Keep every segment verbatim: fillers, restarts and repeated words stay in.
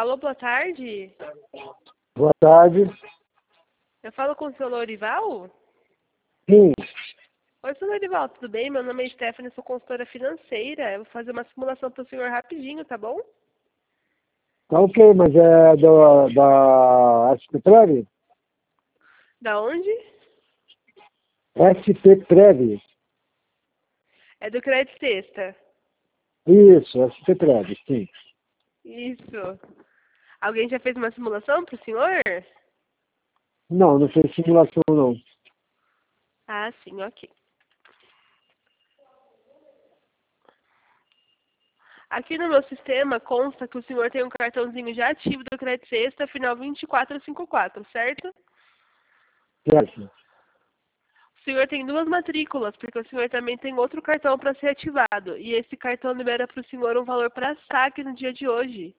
Alô, boa tarde. Boa tarde. Eu falo com o seu Lourival? Sim. Oi, seu Lourival, tudo bem? Meu nome é Stephanie, sou consultora financeira. Eu vou fazer uma simulação para o senhor rapidinho, tá bom? Tá ok, mas é do, da S P Prev? Da onde? S P Prev. É do Crédito Sexta. Isso, S P Prev, sim. Isso. Alguém já fez uma simulação para o senhor? Não, não fez simulação não. Ah, sim, ok. Aqui no meu sistema consta que o senhor tem um cartãozinho já ativo do Crédito Sexta, final vinte e quatro cinquenta e quatro, certo? Certo. O senhor tem duas matrículas, porque o senhor também tem outro cartão para ser ativado. E esse cartão libera para o senhor um valor para saque no dia de hoje.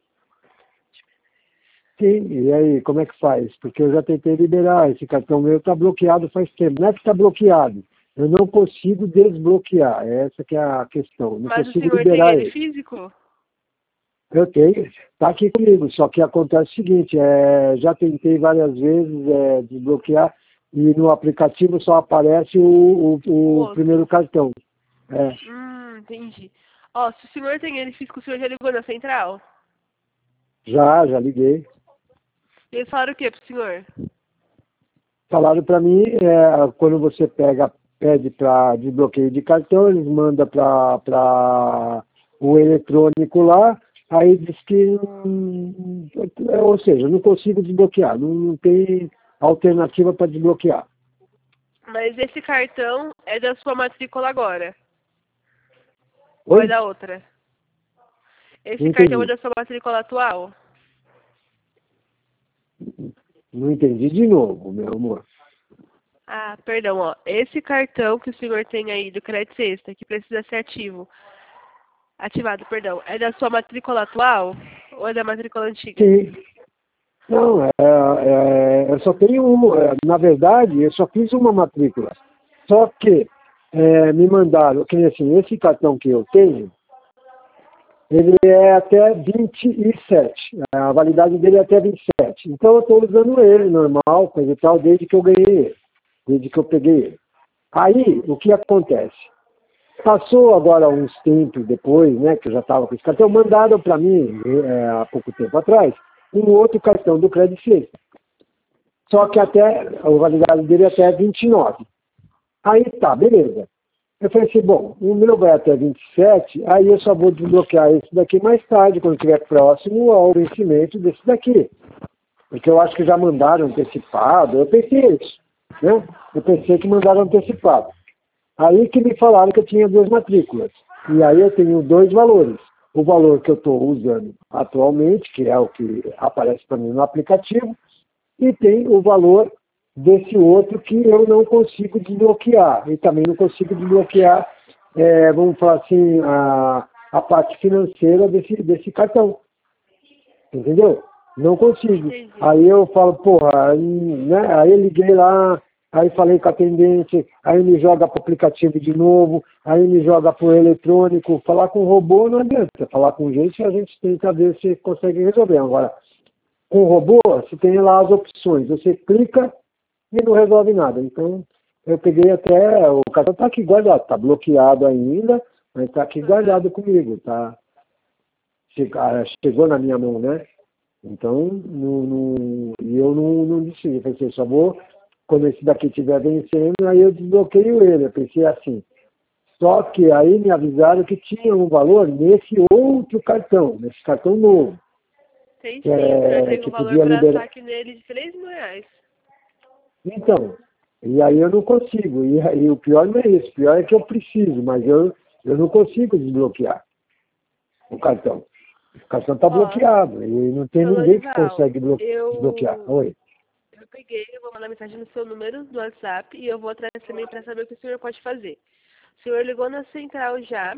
Sim, e aí, como é que faz? Porque eu já tentei liberar, esse cartão meu está bloqueado faz tempo. Não é que está bloqueado, eu não consigo desbloquear, essa que é a questão. Não Mas o consigo senhor tem liberar ele ele. físico? Eu tenho, está aqui comigo, só que acontece o seguinte, é, já tentei várias vezes é, desbloquear e no aplicativo só aparece o, O o, o primeiro outro. cartão. É, Hum, entendi. Ó, se o senhor tem ele físico, o senhor já ligou na central? já, já liguei. E eles falaram o que pro senhor? Falaram para mim, é, quando você pega, pede para desbloqueio de cartão, eles mandam para o eletrônico lá, aí diz que, hum, ou seja, não consigo desbloquear, não, não tem alternativa para desbloquear. Mas esse cartão é da sua matrícula agora? Ou é Oi? da outra? Não Esse cartão é entendi. da sua matrícula atual? Não entendi de novo, meu amor. Ah, perdão, ó. Esse cartão que o senhor tem aí do Crédito Sexta, que precisa ser ativo, ativado, perdão, é da sua matrícula atual ou é da matrícula antiga? Sim. Não, é, é, eu só tenho uma. é, Na verdade, eu só fiz uma matrícula. Só que é, me mandaram, que nem assim, esse cartão que eu tenho, ele é até vinte e sete. A validade dele é até vinte e sete. Então eu estou usando ele normal, coisa e tal, desde que eu ganhei ele. Desde que eu peguei ele. Aí, o que acontece? Passou agora uns tempos depois, né, que eu já estava com esse cartão, mandaram para mim, é, há pouco tempo atrás, um outro cartão do Credit Suisse. Só que até, a validade dele é até vinte e nove. Aí tá, beleza. Eu falei assim, bom, o meu vai até vinte e sete, aí eu só vou desbloquear esse daqui mais tarde, quando estiver próximo ao vencimento desse daqui. Porque eu acho que já mandaram antecipado, eu pensei isso, né? Eu pensei que mandaram antecipado. Aí que me falaram que eu tinha duas matrículas. E aí eu tenho dois valores. O valor que eu estou usando atualmente, que é o que aparece para mim no aplicativo, e tem o valor desse outro que eu não consigo desbloquear. E também não consigo desbloquear, é, vamos falar assim, a, a parte financeira desse, desse cartão. Entendeu? Não consigo. Entendi. Aí eu falo, porra, aí, né? Aí eu liguei lá, aí falei com a atendente, aí me joga para o aplicativo de novo, aí me joga para o eletrônico. Falar com robô não adianta. Falar com gente, a gente tenta ver se consegue resolver. Agora, com robô, você tem lá as opções. Você clica e não resolve nada. Então, eu peguei até, o cartão está aqui guardado, está bloqueado ainda, mas está aqui Uhum. guardado comigo, tá? Chegou na minha mão, né? Então, não, não, e eu não, não decidi. Eu pensei, só vou, quando esse daqui estiver vencendo, aí eu desbloqueio ele. Eu pensei assim. Só que aí me avisaram que tinha um valor nesse outro cartão, nesse cartão novo. Tem Que, sim, o senhor é, tem um que valor podia para liberar. saque nele de três mil reais. Então, e aí eu não consigo. E, e o pior não é isso. O pior é que eu preciso, mas eu, eu não consigo desbloquear o cartão. O cartão está Ó, bloqueado. E não tem seu ninguém que Lorival, consegue blo- desbloquear. eu, Oi. eu peguei, eu vou mandar mensagem no seu número do WhatsApp e eu vou atrás também para saber o que o senhor pode fazer. O senhor ligou na central já,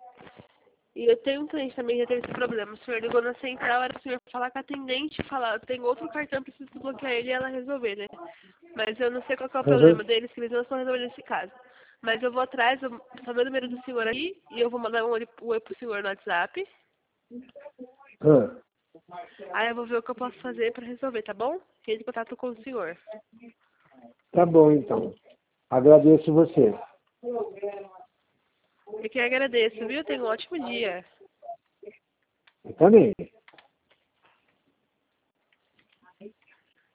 e eu tenho um cliente também que já teve esse problema. O senhor ligou na central, era o senhor falar com a atendente, falar, tem outro cartão, preciso desbloquear ele e ela resolver, né? Mas eu não sei qual que é o Uhum. problema deles, que eles não estão resolvendo esse caso. Mas eu vou atrás, eu saber o número do senhor aí, e eu vou mandar um oi um oi pro senhor no WhatsApp. Ah. Aí eu vou ver o que eu posso fazer para resolver, tá bom? Entre em contato com o senhor. Tá bom, então. Agradeço você. Eu que agradeço, viu? Tenha um ótimo dia. Eu também.